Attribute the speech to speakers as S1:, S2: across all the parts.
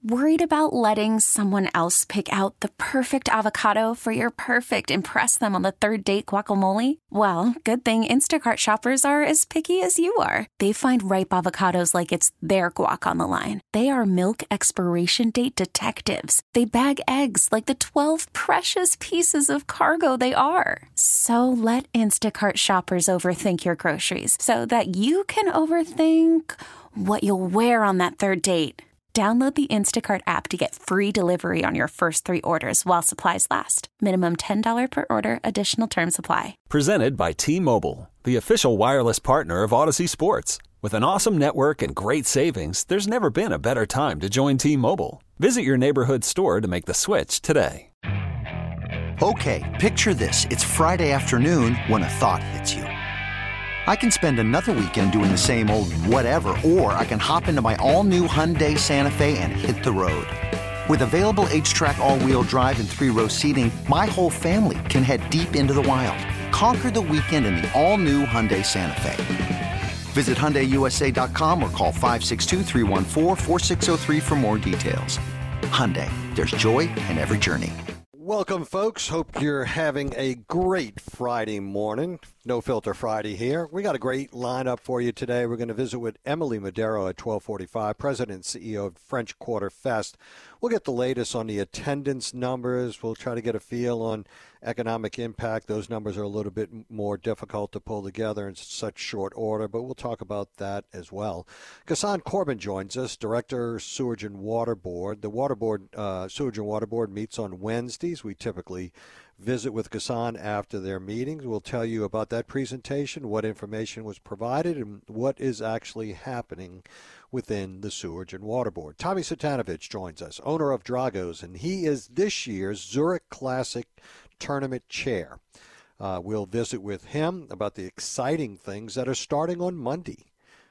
S1: Worried about letting someone else pick out the perfect avocado for your perfect impress them on the third date guacamole? Well, good thing Instacart shoppers are as picky as you are. They find ripe avocados like it's their guac on the line. They are milk expiration date detectives. They bag eggs like the 12 precious pieces of cargo they are. So let Instacart shoppers overthink your groceries so that you can overthink what you'll wear on that third date. Download the Instacart app to get free delivery on your first 3 orders while supplies last. Minimum $10 per order. Additional terms apply.
S2: Presented by T-Mobile, the official wireless partner of Odyssey Sports. With an awesome network and great savings, there's never been a better time to join T-Mobile. Visit your neighborhood store to make the switch today.
S3: Okay, picture this. It's Friday afternoon when a thought hits you. I can spend another weekend doing the same old whatever, or I can hop into my all-new Hyundai Santa Fe and hit the road. With available H-Track all-wheel drive and 3-row seating, my whole family can head deep into the wild. Conquer the weekend in the all-new Hyundai Santa Fe. Visit HyundaiUSA.com or call 562-314-4603 for more details. Hyundai, there's joy in every journey.
S4: Welcome, folks. Hope you're having a great Friday morning. No Filter Friday here. We got a great lineup for you today. We're going to visit with Emily Madero at 12:45, President and CEO of French Quarter Fest. We'll get the latest on the attendance numbers. We'll try to get a feel on economic impact. Those numbers are a little bit more difficult to pull together in such short order, but we'll talk about that as well. Ghassan Corbin joins us, Director, Sewage and Water Board. The Sewage and Water Board meets on Wednesdays. We typically visit with Ghassan after their meetings. We'll tell you about that presentation, what information was provided, and what is actually happening within the Sewage and Water Board. Tommy Satanovich joins us, owner of Dragos, and he is this year's Zurich Classic Tournament Chair. We'll visit with him about the exciting things that are starting on Monday,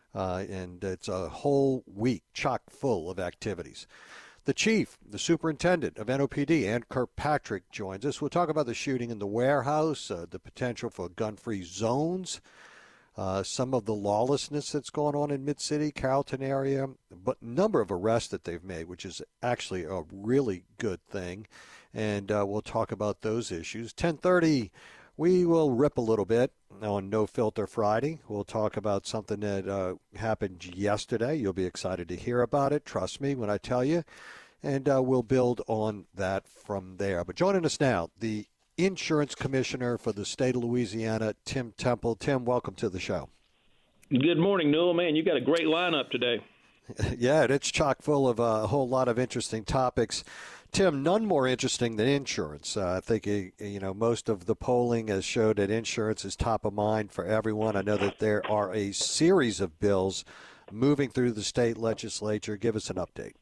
S4: and it's a whole week chock full of activities. The chief, the superintendent of NOPD, Ann Kirkpatrick, joins us. We'll talk about the shooting in the warehouse, the potential for gun-free zones, some of the lawlessness that's going on in Mid-City, Carrollton area, but number of arrests that they've made, which is actually a really good thing. And we'll talk about those issues. 10:30, we will rip a little bit on No Filter Friday. We'll talk about something that happened yesterday. You'll be excited to hear about it. Trust me when I tell you. And we'll build on that from there. But joining us now, the Insurance Commissioner for the state of Louisiana, Tim Temple. Tim, welcome to the show.
S5: Good morning, Newell. Man, you got a great lineup today.
S4: Yeah, it's chock full of a whole lot of interesting topics. Tim, none more interesting than insurance. I think, most of the polling has showed that insurance is top of mind for everyone. I know that there are a series of bills moving through the state legislature. Give us an update.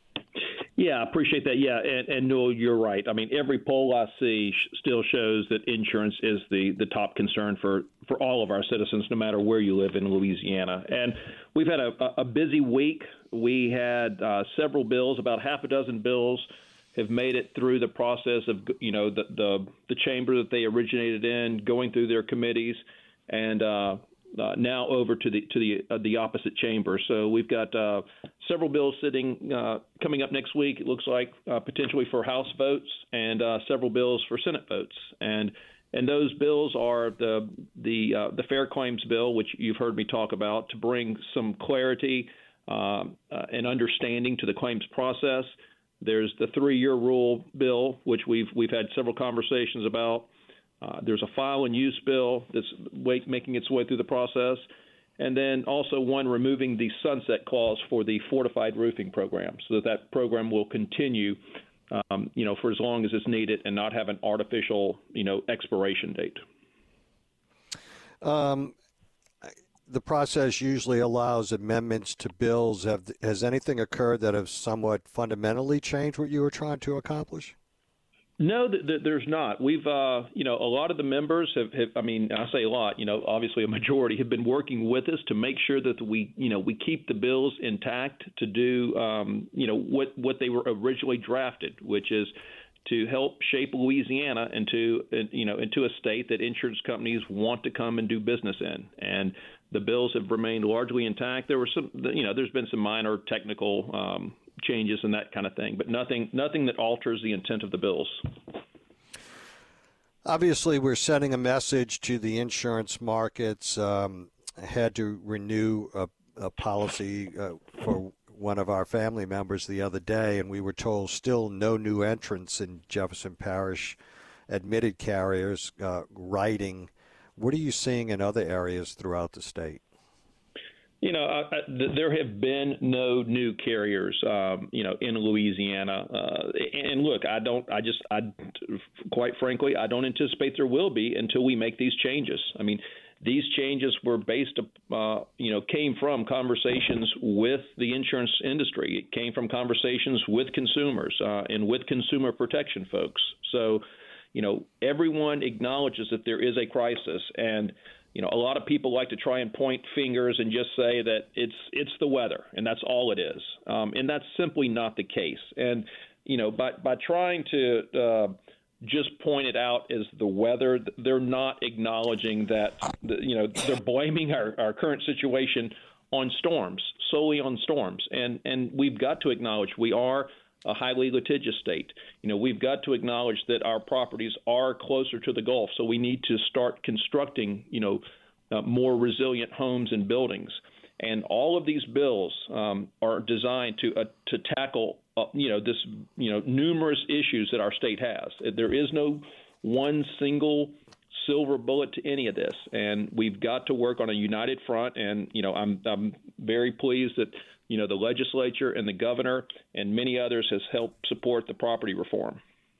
S5: Yeah, I appreciate that. Yeah, and Newell, you're right. I mean, every poll I see still shows that insurance is the top concern for all of our citizens, no matter where you live in Louisiana. And we've had a busy week. We had several bills, about half a dozen bills have made it through the process of, the chamber that they originated in, going through their committees, and now over to the opposite chamber. So we've got several bills coming up next week. It looks like potentially for House votes, and several bills for Senate votes. And those bills are the Fair Claims Bill, which you've heard me talk about, to bring some clarity and understanding to the claims process. There's the 3-year rule bill, which we've had several conversations about. There's a file and use bill that's making its way through the process. And then also one removing the sunset clause for the fortified roofing program, so that program will continue, for as long as it's needed and not have an artificial, expiration date.
S4: The process usually allows amendments to bills. Has anything occurred that have somewhat fundamentally changed what you were trying to accomplish?
S5: No, there's not. We've, a lot of the members have, I say a lot, obviously a majority have been working with us to make sure that we keep the bills intact to do, what they were originally drafted, which is to help shape Louisiana into a state that insurance companies want to come and do business in. And the bills have remained largely intact. There were there's been some minor technical changes and that kind of thing, but nothing that alters the intent of the bills.
S4: Obviously, we're sending a message to the insurance markets. Had to renew a policy for one of our family members the other day, and we were told still no new entrants in Jefferson Parish admitted carriers writing. What are you seeing in other areas throughout the state?
S5: There have been no new carriers, in Louisiana. And look, quite frankly, I don't anticipate there will be until we make these changes. I mean, these changes were based, came from conversations with the insurance industry. It came from conversations with consumers and with consumer protection folks. So, everyone acknowledges that there is a crisis, and a lot of people like to try and point fingers and just say that it's the weather, and that's all it is. And that's simply not the case. And, by trying to just point it out as the weather, they're not acknowledging that, they're blaming our current situation on storms, solely on storms. And we've got to acknowledge we are a highly litigious state. We've got to acknowledge that our properties are closer to the Gulf, so we need to start constructing, more resilient homes and buildings. And all of these bills are designed to tackle, numerous issues that our state has. There is no one single silver bullet to any of this, and we've got to work on a united front. And I'm very pleased that the legislature and the governor and many others has helped support the property reform.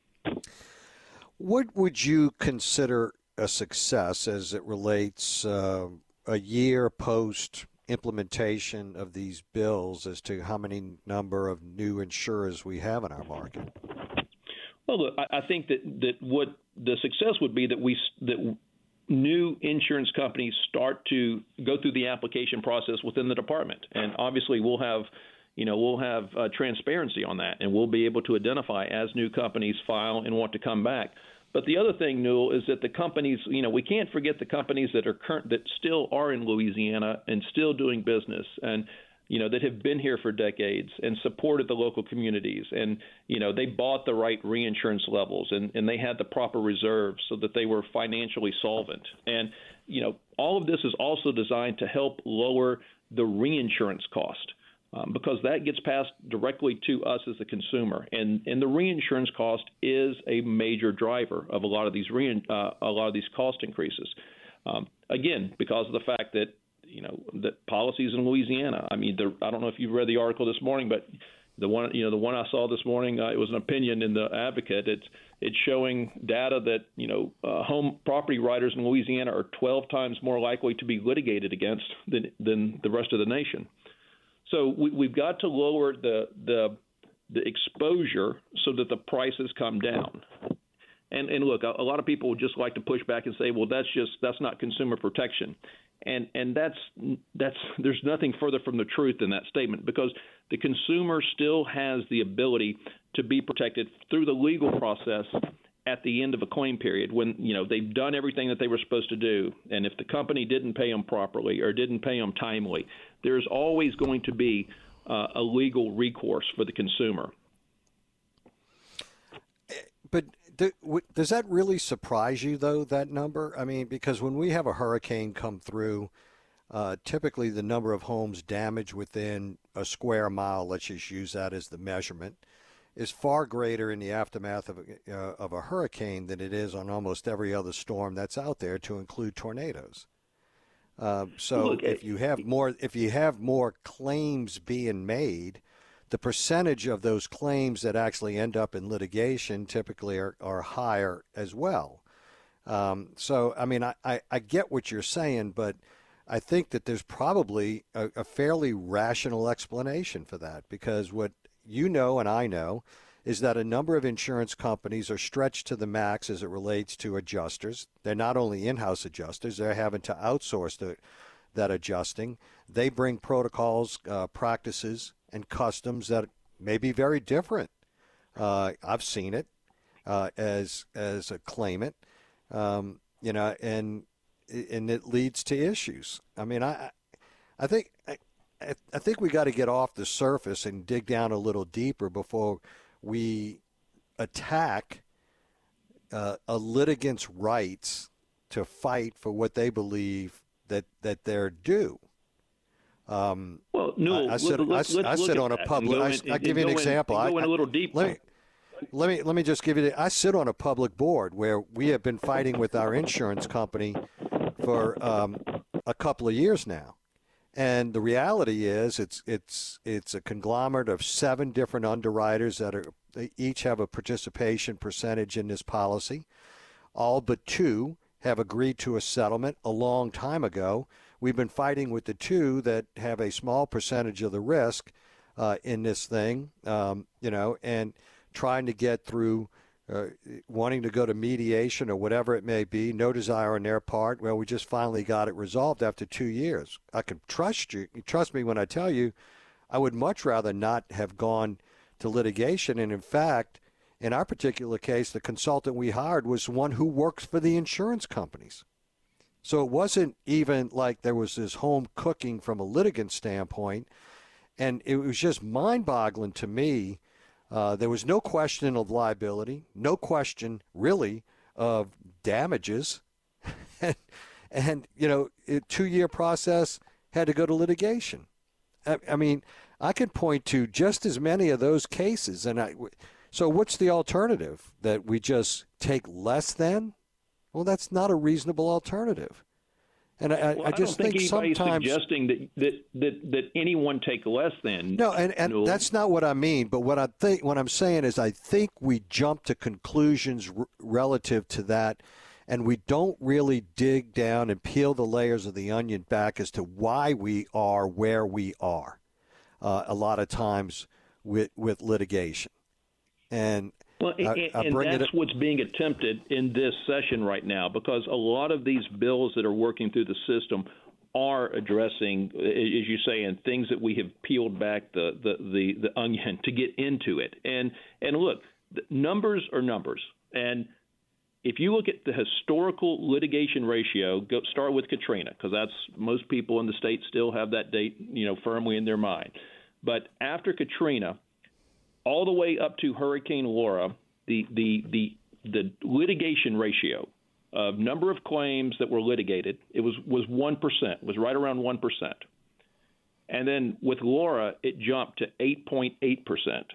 S4: What would you consider a success as it relates a year post implementation of these bills as to how many number of new insurers we have in our market?
S5: Well, look, I think that what the success would be that new insurance companies start to go through the application process within the department, and obviously we'll have transparency on that, and we'll be able to identify as new companies file and want to come back. But the other thing, Newell, is that the companies, we can't forget the companies that are that still are in Louisiana and still doing business, and that have been here for decades and supported the local communities. And, they bought the right reinsurance levels and they had the proper reserves so that they were financially solvent. And, all of this is also designed to help lower the reinsurance cost. Because that gets passed directly to us as a consumer, and the reinsurance cost is a major driver of a lot of these cost increases. Again, because of the fact that that policies in Louisiana. I mean, I don't know if you've read the article this morning, but the one I saw this morning, it was an opinion in the Advocate. It's showing data that home property writers in Louisiana are 12 times more likely to be litigated against than the rest of the nation. So we've got to lower the exposure so that the prices come down. And look, a lot of people would just like to push back and say, well, that's not consumer protection. And there's nothing further from the truth in that statement, because the consumer still has the ability to be protected through the legal process at the end of a claim period when, they've done everything that they were supposed to do. And if the company didn't pay them properly or didn't pay them timely, there's always going to be a legal recourse for the consumer.
S4: But does that really surprise you, though, that number? I mean, because when we have a hurricane come through, typically the number of homes damaged within a square mile, let's just use that as the measurement, is far greater in the aftermath of a hurricane than it is on almost every other storm that's out there, to include tornadoes. So if you have more claims being made, the percentage of those claims that actually end up in litigation typically are higher as well. So, I mean, I get what you're saying, but I think that there's probably a fairly rational explanation for that, because what you know and I know is that a number of insurance companies are stretched to the max as it relates to adjusters. They're not only in-house adjusters, they're having to outsource that adjusting. They bring protocols, practices, and customs that may be very different. I've seen it as a claimant, and it leads to issues. I mean, I think I think we got to get off the surface and dig down a little deeper before we attack a litigant's rights to fight for what they believe that they're due.
S5: Well, no,
S4: I sit on a public. I give you an example.
S5: Go in a little deeper.
S4: Let me just give you. I sit on a public board where we have been fighting with our insurance company for a couple of years now, and the reality is it's a conglomerate of 7 different underwriters they each have a participation percentage in this policy. All but 2 have agreed to a settlement a long time ago. We've been fighting with the 2 that have a small percentage of the risk in this thing, and trying to get through, wanting to go to mediation or whatever it may be, no desire on their part. Well, we just finally got it resolved after 2 years. I can trust you. Trust me when I tell you, I would much rather not have gone to litigation. And in fact, in our particular case, the consultant we hired was one who works for the insurance companies. So it wasn't even like there was this home cooking from a litigant standpoint. And it was just mind-boggling to me. There was no question of liability, no question really of damages. and a 2-year process had to go to litigation. I mean, I could point to just as many of those cases. So what's the alternative? That we just take less than? Well, that's not a reasonable alternative. And I just think sometimes
S5: suggesting that anyone take less than.
S4: No, and that's not what I mean. But what I'm saying is I think we jump to conclusions relative to that, and we don't really dig down and peel the layers of the onion back as to why we are where we are. A lot of times with litigation, and
S5: that's what's being attempted in this session right now, because a lot of these bills that are working through the system are addressing, as you say, and things that we have peeled back the onion to get into it. And look, numbers are numbers. And if you look at the historical litigation ratio, start with Katrina, because most people in the state still have that date, firmly in their mind. But after Katrina, all the way up to Hurricane Laura, the litigation ratio of number of claims that were litigated, it was 1%. It was right around 1%. And then with Laura, it jumped to 8.8%.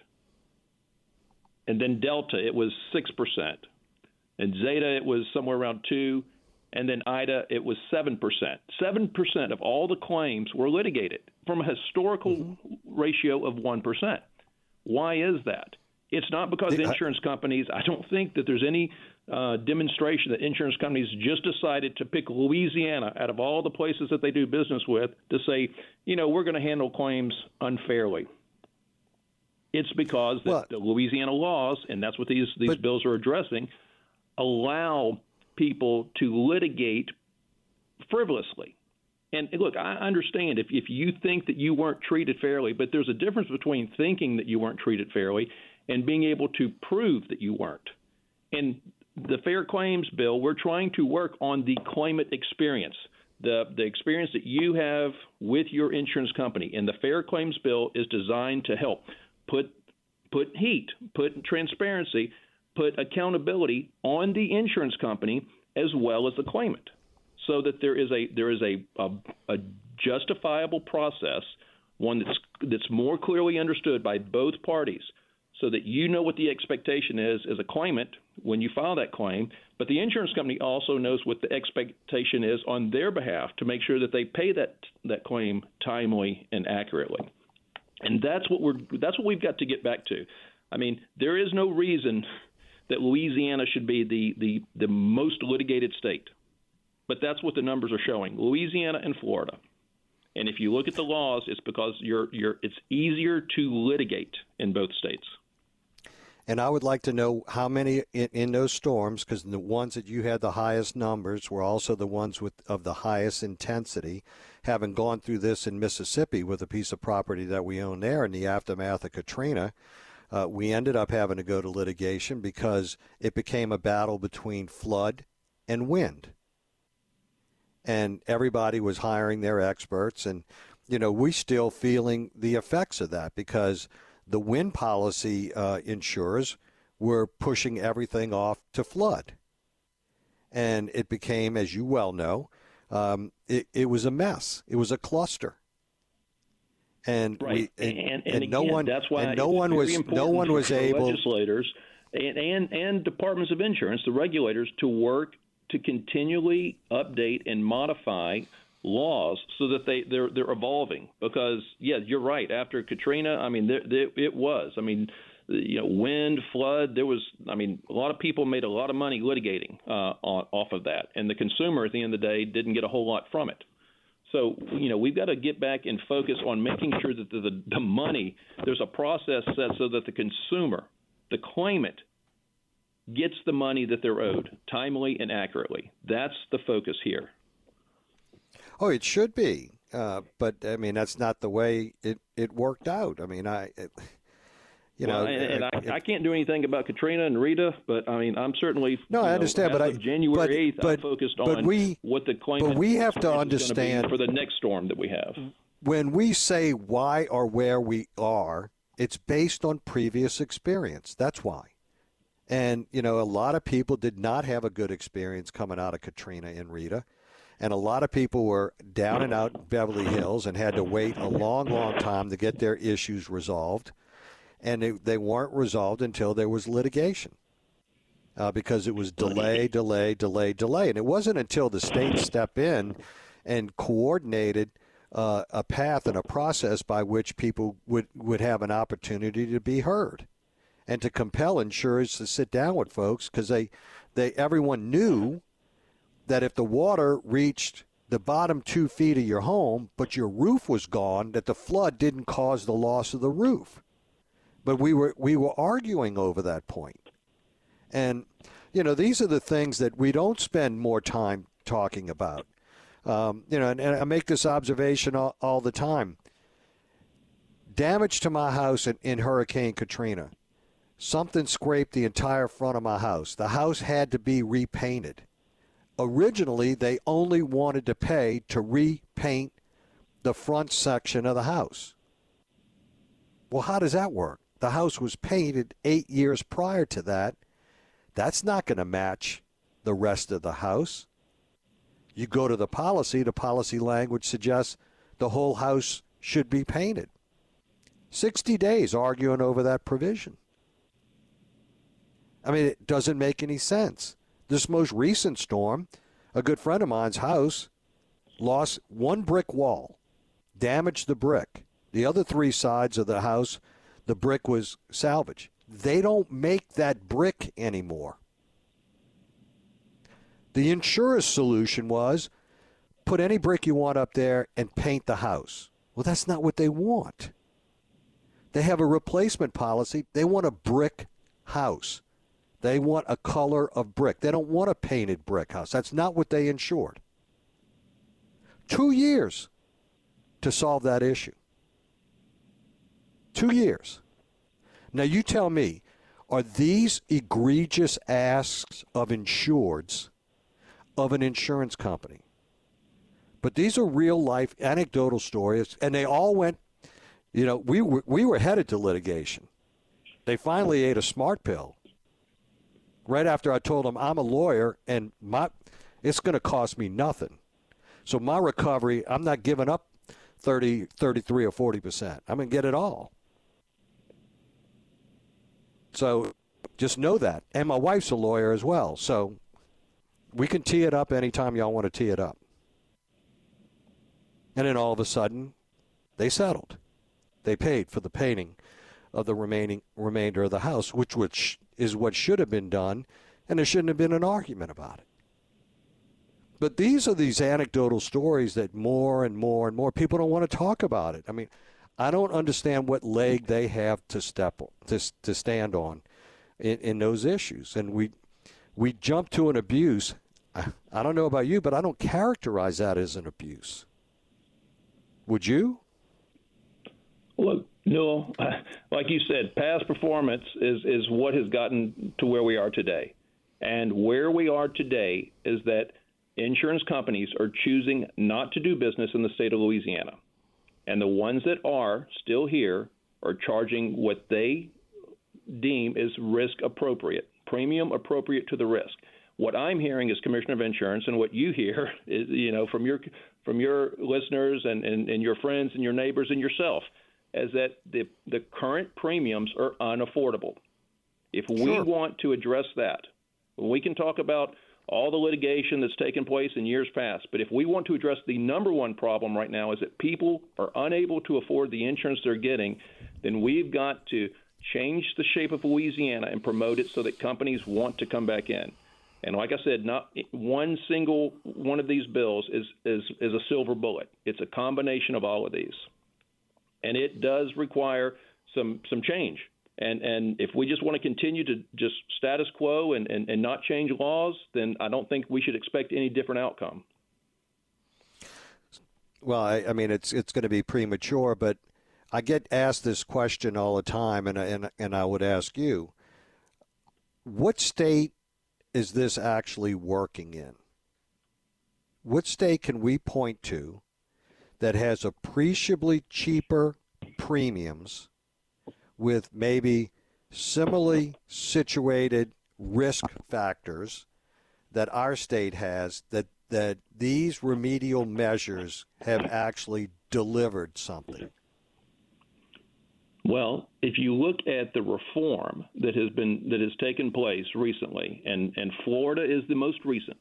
S5: And then Delta, it was 6%. And Zeta, it was somewhere around 2%. And then Ida, it was 7%. 7% of all the claims were litigated from a historical ratio of 1%. Why is that? It's not because insurance companies, I don't think that there's any demonstration that insurance companies just decided to pick Louisiana out of all the places that they do business with to say, we're going to handle claims unfairly. It's because the Louisiana laws, and that's what these bills are addressing, allow people to litigate frivolously. And look, I understand if you think that you weren't treated fairly, but there's a difference between thinking that you weren't treated fairly and being able to prove that you weren't. In the Fair Claims Bill, we're trying to work on the claimant experience, the experience that you have with your insurance company. And the Fair Claims Bill is designed to help put heat, put transparency, put accountability on the insurance company as well as the claimant, so that there is a justifiable process, one that's more clearly understood by both parties, so that you know what the expectation is as a claimant when you file that claim, but the insurance company also knows what the expectation is on their behalf to make sure that they pay that claim timely and accurately. And that's what we've got to get back to. I mean, there is no reason that Louisiana should be the most litigated state. But that's what the numbers are showing, Louisiana and Florida. And if you look at the laws, it's because it's easier to litigate in both states.
S4: And I would like to know how many in those storms, because the ones that you had the highest numbers were also the ones of the highest intensity. Having gone through this in Mississippi with a piece of property that we own there in the aftermath of Katrina, we ended up having to go to litigation because it became a battle between flood and wind. And everybody was hiring their experts. And we're still feeling the effects of that because the wind policy insurers were pushing everything off to flood. And it became, as you well know, it was a mess. It was a cluster. And
S5: right.
S4: no one was able,
S5: legislators and departments of insurance, the regulators, to work to continually update and modify laws so that they're evolving. Because you're right. After Katrina, it was. Wind, flood. There was. A lot of people made a lot of money litigating off of that, and the consumer at the end of the day didn't get a whole lot from it. So, we've got to get back and focus on making sure that the money, there's a process set so that the consumer, the claimant, gets the money that they're owed timely and accurately. That's the focus here.
S4: Oh, it should be. But, that's not the way it worked out.
S5: I can't do anything about Katrina and Rita, but I'm certainly
S4: I understand. But
S5: January 8th, I'm focused on what the claimant.
S4: But we have to understand
S5: for the next storm that we have.
S4: When we say why or where we are, it's based on previous experience. That's why. And a lot of people did not have a good experience coming out of Katrina and Rita, and a lot of people were down and out in Beverly Hills and had to wait a long, long time to get their issues resolved. And they weren't resolved until there was litigation because it was delay. And it wasn't until the state stepped in and coordinated a path and a process by which people would have an opportunity to be heard and to compel insurers to sit down with folks because everyone knew that if the water reached the bottom 2 feet of your home but your roof was gone, that the flood didn't cause the loss of the roof. But we were arguing over that point. And, these are the things that we don't spend more time talking about. And I make this observation all the time. Damage to my house in Hurricane Katrina. Something scraped the entire front of my house. The house had to be repainted. Originally, they only wanted to pay to repaint the front section of the house. Well, how does that work? The house was painted 8 years prior to that. That's not going to match the rest of the house. You go to the policy language suggests the whole house should be painted. 60 days arguing over that provision. It doesn't make any sense. This most recent storm, a good friend of mine's house lost one brick wall, damaged the brick. The other 3 sides of the house, the brick was salvaged. They don't make that brick anymore. The insurer's solution was put any brick you want up there and paint the house. Well, that's not what they want. They have a replacement policy. They want a brick house. They want a color of brick. They don't want a painted brick house. That's not what they insured. 2 years to solve that issue. 2 years. Now, you tell me, are these egregious asks of insureds of an insurance company? But these are real-life anecdotal stories, and they all went, we were headed to litigation. They finally ate a smart pill. Right after I told them I'm a lawyer, and it's going to cost me nothing. So my recovery, I'm not giving up 30, 33, or 40%. I'm going to get it all. So just know that. And my wife's a lawyer as well. So we can tee it up anytime y'all want to tee it up. And then all of a sudden, they settled. They paid for the painting of the remainder of the house, which is what should have been done, and there shouldn't have been an argument about it. But these are these anecdotal stories that more and more and more people don't want to talk about it. I don't understand what leg they have to stand on in those issues. And we jump to an abuse. I don't know about you, but I don't characterize that as an abuse. Would you?
S5: Look, no, like you said, past performance is what has gotten to where we are today. And where we are today is that insurance companies are choosing not to do business in the state of Louisiana. And the ones that are still here are charging what they deem is risk appropriate, premium appropriate to the risk. What I'm hearing as Commissioner of Insurance, and what you hear is, from your listeners and your friends and your neighbors and yourself, is that the current premiums are unaffordable. If we want to address that, we can talk about all the litigation that's taken place in years past, but if we want to address the number one problem right now is that people are unable to afford the insurance they're getting, then we've got to change the shape of Louisiana and promote it so that companies want to come back in. And like I said, not one single one of these bills is a silver bullet. It's a combination of all of these. And it does require some change. And if we just want to continue to just status quo and not change laws, then I don't think we should expect any different outcome.
S4: Well, I mean, it's going to be premature, but I get asked this question all the time, and I would ask you, what state is this actually working in? What state can we point to that has appreciably cheaper premiums with maybe similarly situated risk factors that our state has, that these remedial measures have actually delivered something?
S5: Well, if you look at the reform that has taken place recently, and Florida is the most recent,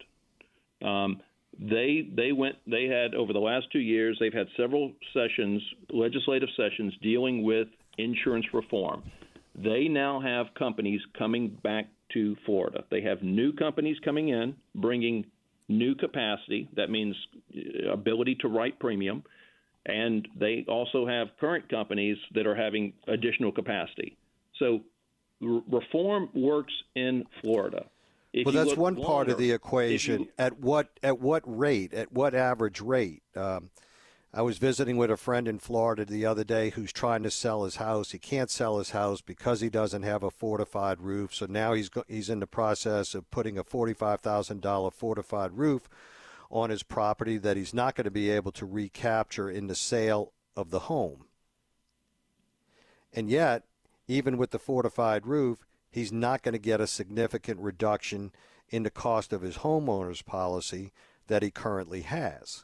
S5: they had over the last 2 years, they've had several legislative sessions dealing with insurance reform. They now have companies coming back to Florida. They have new companies coming in, bringing new capacity. That means ability to write premium. And they also have current companies that are having additional capacity. So reform works in Florida.
S4: Well, that's one part of the equation. At what rate? At what average rate? I was visiting with a friend in Florida the other day who's trying to sell his house. He can't sell his house because he doesn't have a fortified roof. So now he's in the process of putting a $45,000 fortified roof on his property that he's not going to be able to recapture in the sale of the home. And yet, even with the fortified roof, he's not going to get a significant reduction in the cost of his homeowner's policy that he currently has.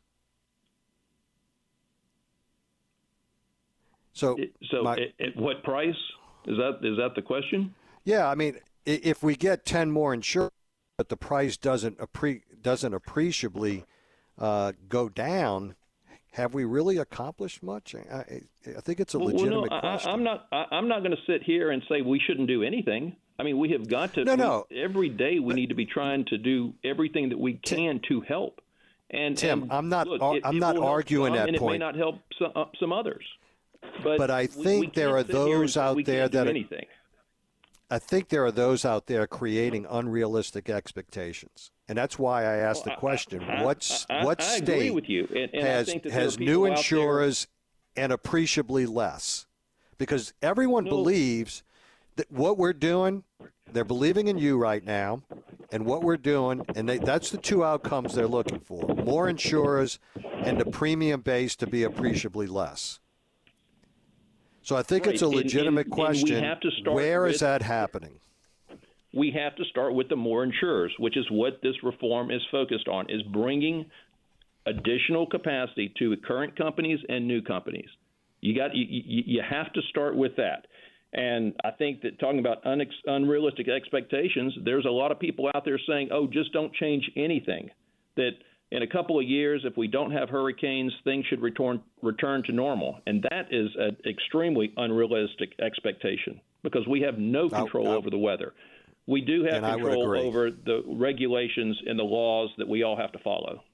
S4: So at what price? Is that the question? Yeah, I mean, if we get 10 more insurance, but the price doesn't appreciably go down, have we really accomplished much? I think it's a legitimate question. I'm not going to sit here and say we shouldn't do anything. I mean, we have got to. Every day we need to be trying to do everything that we can to help. And Tim, I'm not arguing that point. And it may not help some others. But I think there are those out there that anything. I think there are those out there creating unrealistic expectations, and that's why I asked the question: what state agree with you. And has new insurers and appreciably less? Because everyone believes that what we're doing, they're believing in you right now, and what we're doing, and that's the two outcomes they're looking for: more insurers and the premium base to be appreciably less. So I think it's a legitimate question. Where is that happening? We have to start with the more insurers, which is what this reform is focused on, is bringing additional capacity to current companies and new companies. You have to start with that. And I think that talking about unrealistic expectations, there's a lot of people out there saying, oh, just don't change anything. That in a couple of years, if we don't have hurricanes, things should return to normal. And that is an extremely unrealistic expectation because we have no control over the weather. We do have control over the regulations and the laws that we all have to follow.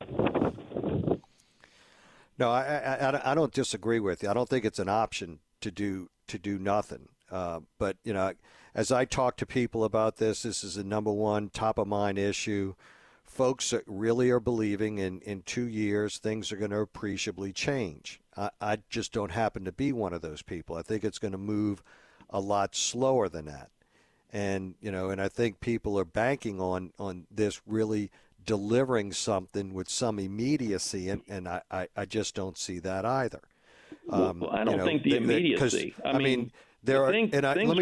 S4: No, I don't disagree with you. I don't think it's an option to do nothing. But, as I talk to people about this is the number one top of mind issue. Folks really are believing in 2 years things are going to appreciably change. I just don't happen to be one of those people. I think it's going to move a lot slower than that. And, and I think people are banking on this really delivering something with some immediacy, and I just don't see that either.
S5: Well, I don't think the immediacy.
S4: I mean, there are.
S5: Let me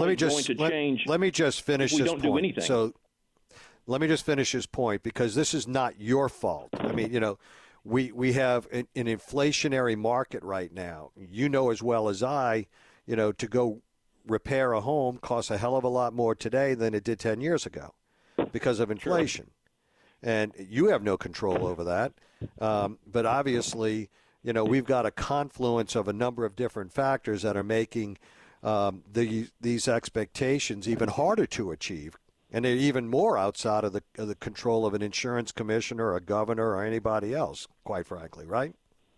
S4: just finish this point.
S5: Do anything.
S4: So, let me just finish this point because this is not your fault. I mean, we have an inflationary market right now. You know as well as I, to go repair a home costs a hell of a lot more today than it did 10 years ago because of inflation. Sure. And you have no control over that. But obviously, we've got a confluence of a number of different factors that are making these expectations even harder to achieve. And they're even more outside of the control of an insurance commissioner, a governor, or anybody else, quite frankly, right?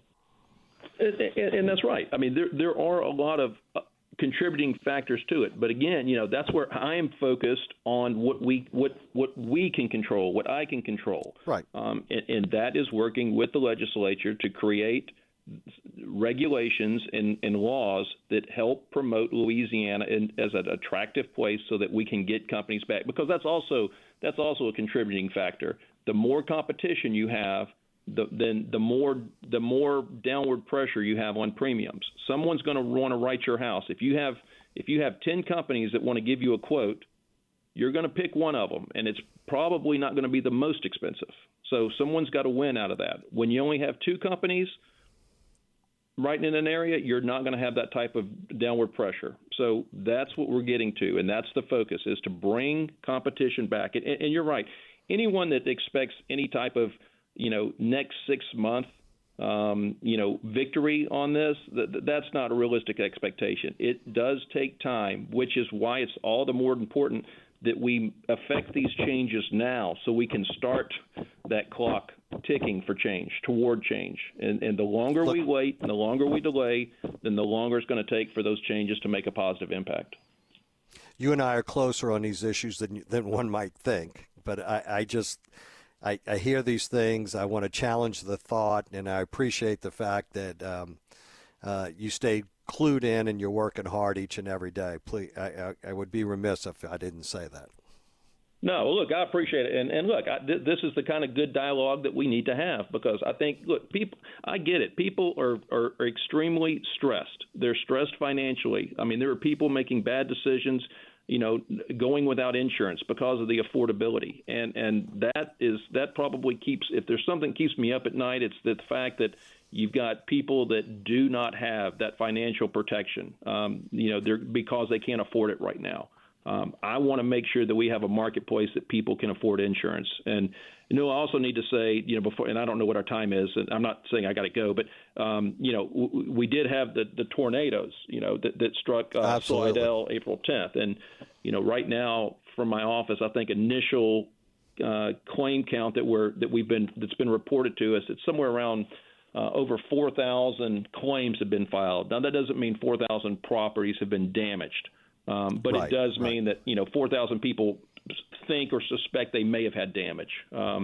S5: And that's right. I mean, there are a lot of contributing factors to it. But again, that's where I am focused on what we can control, what I can control.
S4: Right.
S5: And that is working with the legislature to create regulations and laws that help promote Louisiana as an attractive place so that we can get companies back, because that's also a contributing factor. The more competition you have, the more downward pressure you have on premiums. Someone's going to want to write your house. If you have 10 companies that want to give you a quote, you're going to pick one of them, and it's probably not going to be the most expensive. So someone's got to win out of that. When you only have 2 companies right in an area, you're not going to have that type of downward pressure. So that's what we're getting to, and that's the focus, is to bring competition back. And you're right. Anyone that expects any type of, next 6 month, victory on this, that's not a realistic expectation. It does take time, which is why it's all the more important that we affect these changes now so we can start that clock ticking for change, toward change. And the longer we wait and the longer we delay, then the longer it's going to take for those changes to make a positive impact.
S4: You and I are closer on these issues than one might think, but I hear these things. I want to challenge the thought, and I appreciate the fact that you stay clued in and you're working hard each and every day. Please, I would be remiss if I didn't say that.
S5: No, look, I appreciate it. And look, this is the kind of good dialogue that we need to have, because I think, look, people, I get it. People are extremely stressed. They're stressed financially. I mean, there are people making bad decisions, going without insurance because of the affordability. And that probably keeps, if there's something that keeps me up at night, it's the fact that you've got people that do not have that financial protection, because they can't afford it right now. I want to make sure that we have a marketplace that people can afford insurance. And, I also need to say, before, and I don't know what our time is, and I'm not saying I got to go, but, we did have the tornadoes, that struck Slidell April 10th. And, right now from my office, I think initial claim count that's been reported to us, it's somewhere around over 4,000 claims have been filed. Now, that doesn't mean 4,000 properties have been damaged. But it does mean that, 4,000 people think or suspect they may have had damage. And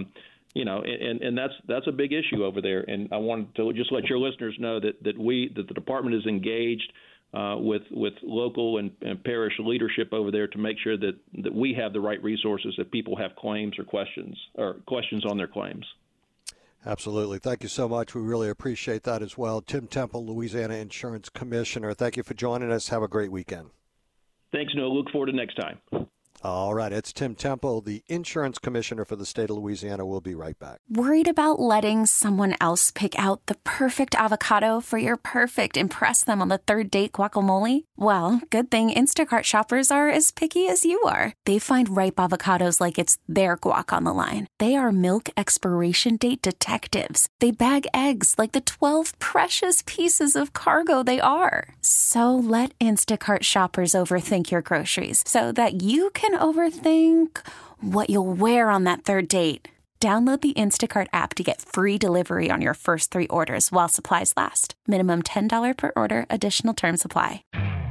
S5: that's a big issue over there. And I wanted to just let your listeners know that the department is engaged with local and parish leadership over there to make sure that we have the right resources if people have claims or questions on their claims.
S4: Absolutely. Thank you so much. We really appreciate that as well. Tim Temple, Louisiana Insurance Commissioner, thank you for joining us. Have a great weekend.
S5: Thanks, Noah. Look forward to next time.
S4: All right. It's Tim Temple, the Insurance Commissioner for the state of Louisiana. We'll be right back.
S1: Worried about letting someone else pick out the perfect avocado for your perfect impress them on the third date guacamole? Well, good thing Instacart shoppers are as picky as you are. They find ripe avocados like it's their guac on the line. They are milk expiration date detectives. They bag eggs like the 12 precious pieces of cargo they are. So let Instacart shoppers overthink your groceries so that you can overthink what you'll wear on that third date. Download the Instacart app to get free delivery on your first 3 orders while supplies last. Minimum $10 per order. Additional terms apply.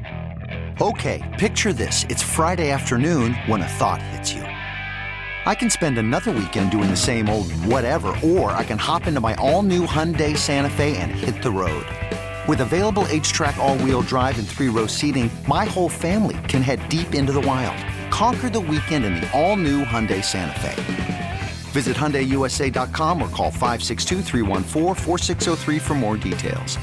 S3: Okay, picture this. It's Friday afternoon when a thought hits you. I can spend another weekend doing the same old whatever, or I can hop into my all-new Hyundai Santa Fe and hit the road. With available H-Track all-wheel drive and 3-row seating, my whole family can head deep into the wild. Conquer the weekend in the all-new Hyundai Santa Fe. Visit HyundaiUSA.com or call 562-314-4603 for more details.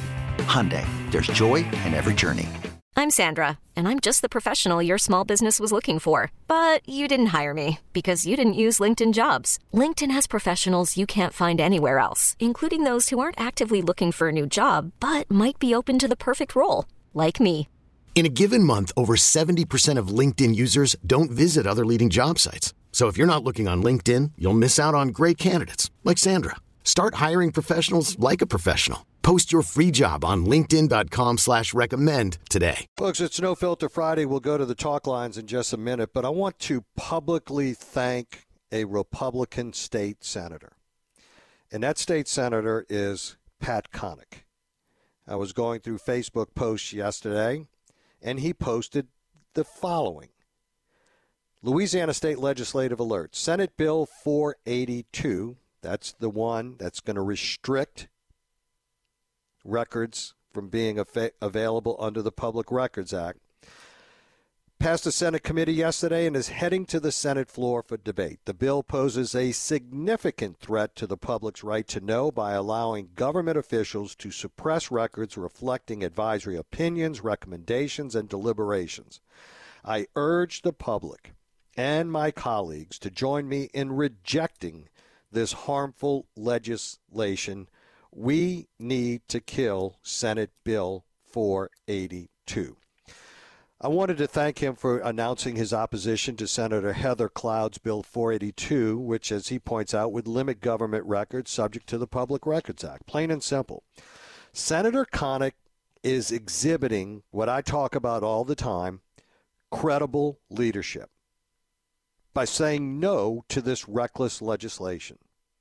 S3: Hyundai, there's joy in every journey.
S6: I'm Sandra, and I'm just the professional your small business was looking for. But you didn't hire me because you didn't use LinkedIn Jobs. LinkedIn has professionals you can't find anywhere else, including those who aren't actively looking for a new job, but might be open to the perfect role, like me.
S7: In a given month, over 70% of LinkedIn users don't visit other leading job sites. So if you're not looking on LinkedIn, you'll miss out on great candidates like Sandra. Start hiring professionals like a professional. Post your free job on linkedin.com/recommend today.
S4: Folks, it's No Filter Friday. We'll go to the talk lines in just a minute, but I want to publicly thank a Republican state senator. And that state senator is Pat Connick. I was going through Facebook posts yesterday, and he posted the following. Louisiana State Legislative Alert. Senate Bill 482, that's the one that's going to restrict records from being available under the Public Records Act, passed the Senate committee yesterday and is heading to the Senate floor for debate. The bill poses a significant threat to the public's right to know by allowing government officials to suppress records reflecting advisory opinions, recommendations, and deliberations. I urge the public and my colleagues to join me in rejecting this harmful legislation. We need to kill Senate Bill 482. I wanted to thank him for announcing his opposition to Senator Heather Cloud's Bill 482, which, as he points out, would limit government records subject to the Public Records Act. Plain and simple. Senator Connick is exhibiting what I talk about all the time, credible leadership, by saying no to this reckless legislation.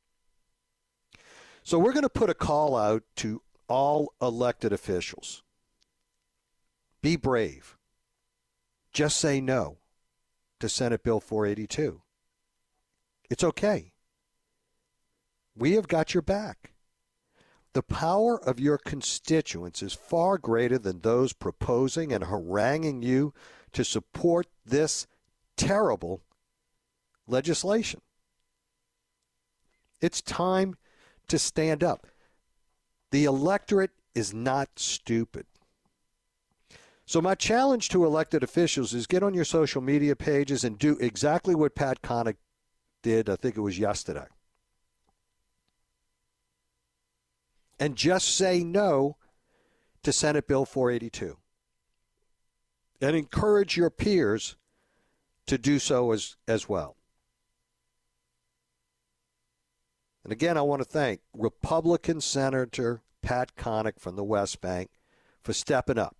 S4: So we're going to put a call out to all elected officials. Be brave. Just say no to Senate Bill 482. It's okay. We have got your back. The power of your constituents is far greater than those proposing and haranguing you to support this terrible legislation. It's time to stand up. The electorate is not stupid. So my challenge to elected officials is get on your social media pages and do exactly what Pat Connick did, I think it was yesterday. And just say no to Senate Bill 482. And encourage your peers to do so as well. And again, I want to thank Republican Senator Pat Connick from the West Bank for stepping up,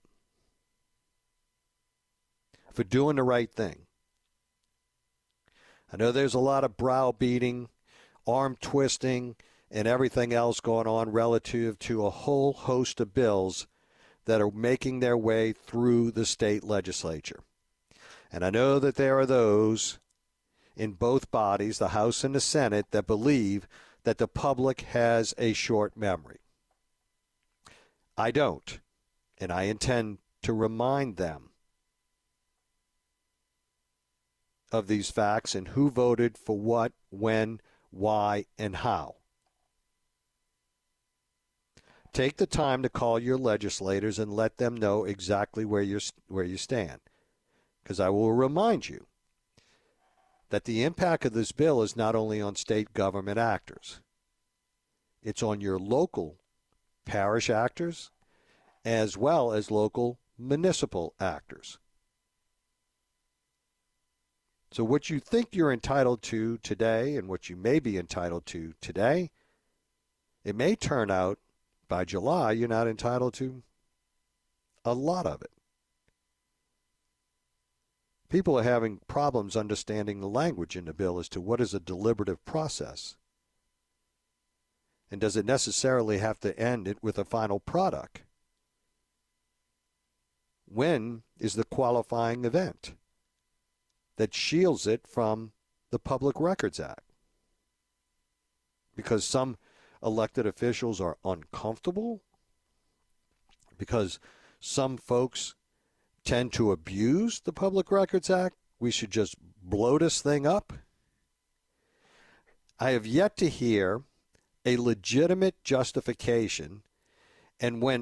S4: for doing the right thing. I know there's a lot of browbeating, arm twisting, and everything else going on relative to a whole host of bills that are making their way through the state legislature. And I know that there are those in both bodies, the House and the Senate, that believe that the public has a short memory. I don't, and I intend to remind them of these facts and who voted for what, when, why, and how. Take the time to call your legislators and let them know exactly where you stand. Because I will remind you that the impact of this bill is not only on state government actors. It's on your local parish actors as well as local municipal actors. So what you think you're entitled to today and what you may be entitled to today, it may turn out by July you're not entitled to a lot of it. People are having problems understanding the language in the bill as to what is a deliberative process. And does it necessarily have to end it with a final product? When is the qualifying event that shields it from the Public Records Act? Because some elected officials are uncomfortable? Because some folks tend to abuse the Public Records Act? We should just blow this thing up? I have yet to hear a legitimate justification, and when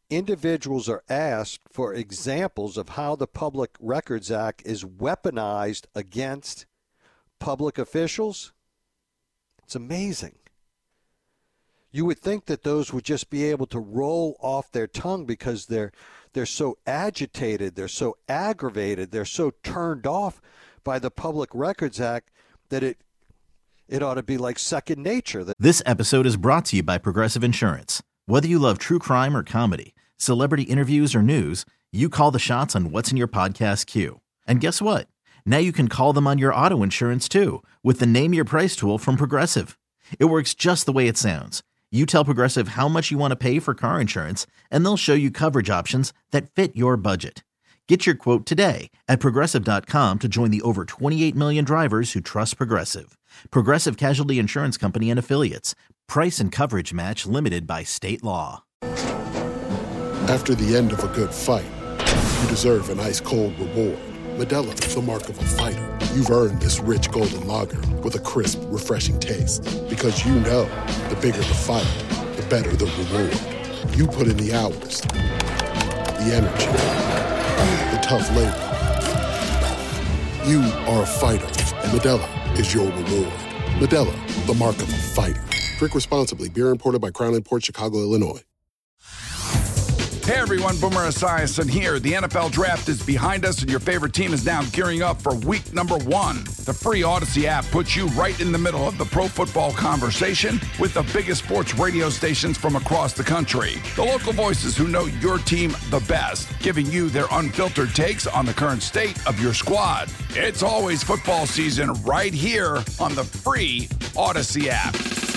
S4: individuals are asked for examples of how the Public Records Act is weaponized against public officials. It's amazing. You would think that those would just be able to roll off their tongue because they're so agitated, they're so aggravated, they're so turned off by the Public Records Act that it ought to be like second nature.
S8: This episode is brought to you by Progressive Insurance. Whether you love true crime or comedy, celebrity interviews or news, you call the shots on what's in your podcast queue. And guess what? Now you can call them on your auto insurance too with the Name Your Price tool from Progressive. It works just the way it sounds. You tell Progressive how much you want to pay for car insurance, and they'll show you coverage options that fit your budget. Get your quote today at Progressive.com to join the over 28 million drivers who trust Progressive. Progressive Casualty Insurance Company and Affiliates. Price and coverage match limited by state law.
S9: After the end of a good fight, you deserve an ice-cold reward. Modelo is the mark of a fighter. You've earned this rich golden lager with a crisp, refreshing taste. Because you know, the bigger the fight, the better the reward. You put in the hours, the energy, the tough labor. You are a fighter, and Modelo is your reward. Modelo, the mark of a fighter. Drink responsibly. Beer imported by Crown Imports, Chicago, Illinois.
S10: Hey everyone, Boomer Esiason here. The NFL Draft is behind us and your favorite team is now gearing up for week number 1. The free Odyssey app puts you right in the middle of the pro football conversation with the biggest sports radio stations from across the country. The local voices who know your team the best, giving you their unfiltered takes on the current state of your squad. It's always football season right here on the free Odyssey app.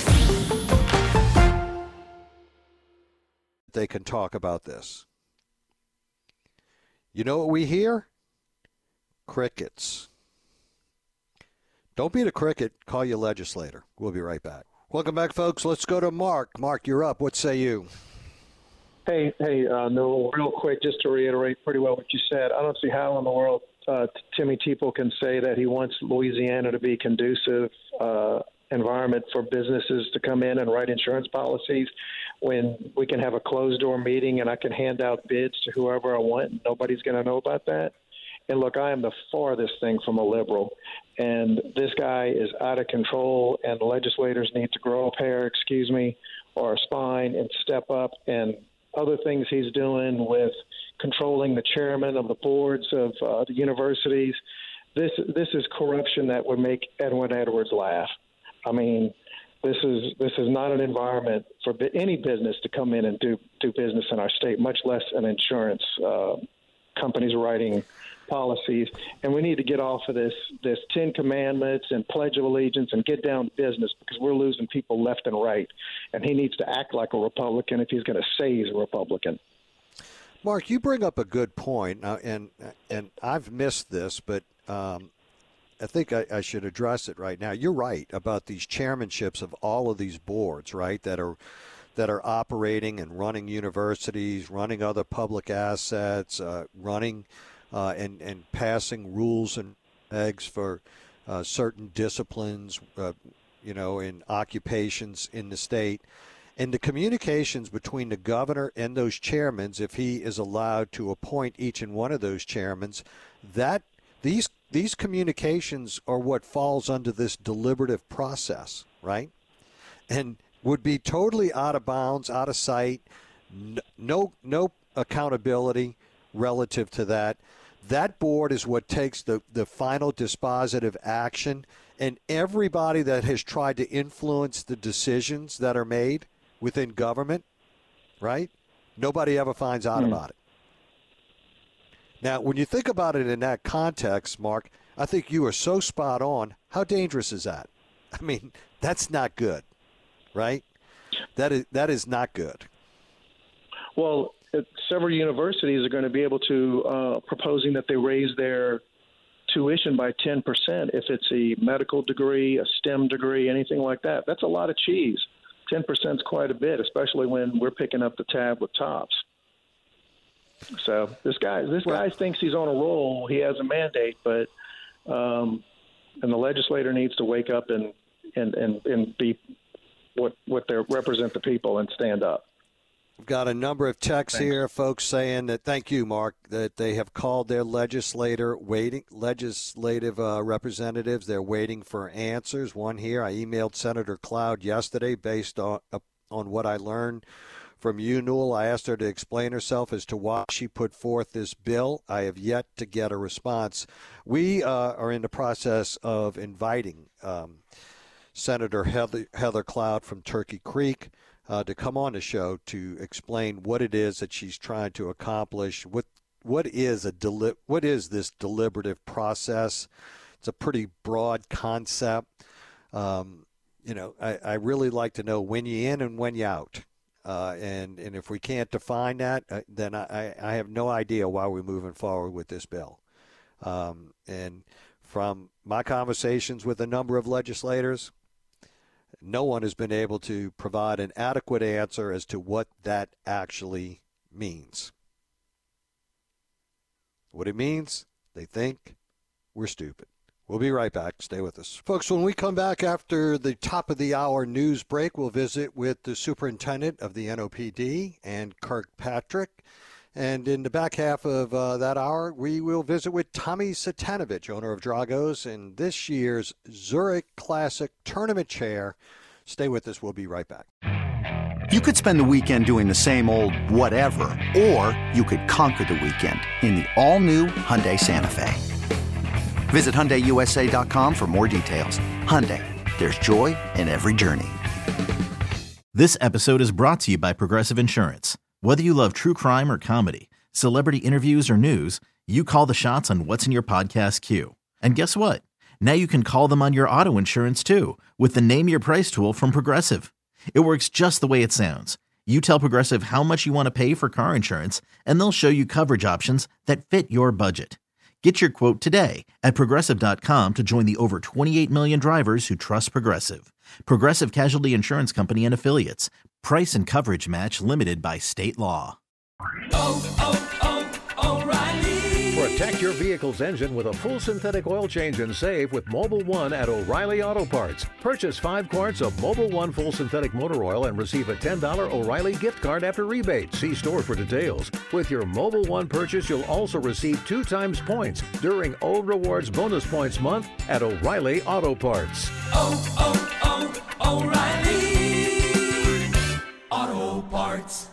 S4: They can talk about this. You know what we hear? Crickets. Don't be the cricket. Call your legislator. We'll be right back. Welcome back, folks. Let's go to Mark. Mark, you're up. What say you?
S11: Hey, Noel, real quick, just to reiterate pretty well what you said. I don't see how in the world Timmy Tebow can say that he wants Louisiana to be conducive environment for businesses to come in and write insurance policies when we can have a closed-door meeting and I can hand out bids to whoever I want and nobody's going to know about that. And, look, I am the farthest thing from a liberal, and this guy is out of control, and legislators need to grow a pair, or a spine and step up. And other things he's doing with controlling the chairman of the boards of the universities, this is corruption that would make Edwin Edwards laugh. I mean, this is not an environment for any business to come in and do business in our state, much less an insurance companies writing policies. And we need to get off of this 10 Commandments and Pledge of Allegiance and get down to business because we're losing people left and right. And he needs to act like a Republican if he's going to say he's a Republican.
S4: Mark, you bring up a good point, and I've missed this, but I think I should address it right now. You're right about these chairmanships of all of these boards, right, that are operating and running universities, running other public assets, running and passing rules and regs for certain disciplines, in occupations in the state. And the communications between the governor and those chairmen, if he is allowed to appoint each and one of those chairmen, that these communications are what falls under this deliberative process, right? And would be totally out of bounds, out of sight, no accountability relative to that. That board is what takes the final dispositive action, and everybody that has tried to influence the decisions that are made within government, right? Nobody ever finds out about it. Now, when you think about it in that context, Mark, I think you are so spot on. How dangerous is that? I mean, that's not good, right? That is not good.
S11: Well, several universities are going to be able to proposing that they raise their tuition by 10% if it's a medical degree, a STEM degree, anything like that. That's a lot of cheese. 10% is quite a bit, especially when we're picking up the tab with tops. So this guy thinks he's on a roll. He has a mandate, but and the legislator needs to wake up and be what they represent the people and stand up.
S4: We've got a number of texts here, folks saying that, thank you, Mark, that they have called their legislative representatives. They're waiting for answers. One here, I emailed Senator Cloud yesterday based on what I learned from you, Newell. I asked her to explain herself as to why she put forth this bill. I have yet to get a response. We are in the process of inviting Senator Heather Cloud from Turkey Creek to come on the show to explain what it is that she's trying to accomplish. What is this deliberative process? It's a pretty broad concept. I really like to know when you're in and when you're out. And if we can't define that, then I have no idea why we're moving forward with this bill. And from my conversations with a number of legislators, no one has been able to provide an adequate answer as to what that actually means. What it means, they think we're stupid. We'll be right back. Stay with us. Folks, when we come back after the top of the hour news break, we'll visit with the superintendent of the NOPD, Ann Kirkpatrick. And in the back half of that hour, we will visit with Tommy Satanovich, owner of Drago's, and this year's Zurich Classic Tournament chair. Stay with us. We'll be right back.
S3: You could spend the weekend doing the same old whatever, or you could conquer the weekend in the all-new Hyundai Santa Fe. Visit HyundaiUSA.com for more details. Hyundai, there's joy in every journey.
S8: This episode is brought to you by Progressive Insurance. Whether you love true crime or comedy, celebrity interviews or news, you call the shots on what's in your podcast queue. And guess what? Now you can call them on your auto insurance too with the Name Your Price tool from Progressive. It works just the way it sounds. You tell Progressive how much you want to pay for car insurance, and they'll show you coverage options that fit your budget. Get your quote today at Progressive.com to join the over 28 million drivers who trust Progressive. Progressive Casualty Insurance Company and Affiliates. Price and coverage match limited by state law.
S12: O'Reilly. Protect your vehicle's engine with a full synthetic oil change and save with Mobil 1 at O'Reilly Auto Parts. Purchase 5 quarts of Mobil 1 full synthetic motor oil and receive a $10 O'Reilly gift card after rebate. See store for details. With your Mobil 1 purchase, you'll also receive 2 times points during O Rewards Bonus Points Month at O'Reilly Auto Parts.
S13: O'Reilly Auto Parts.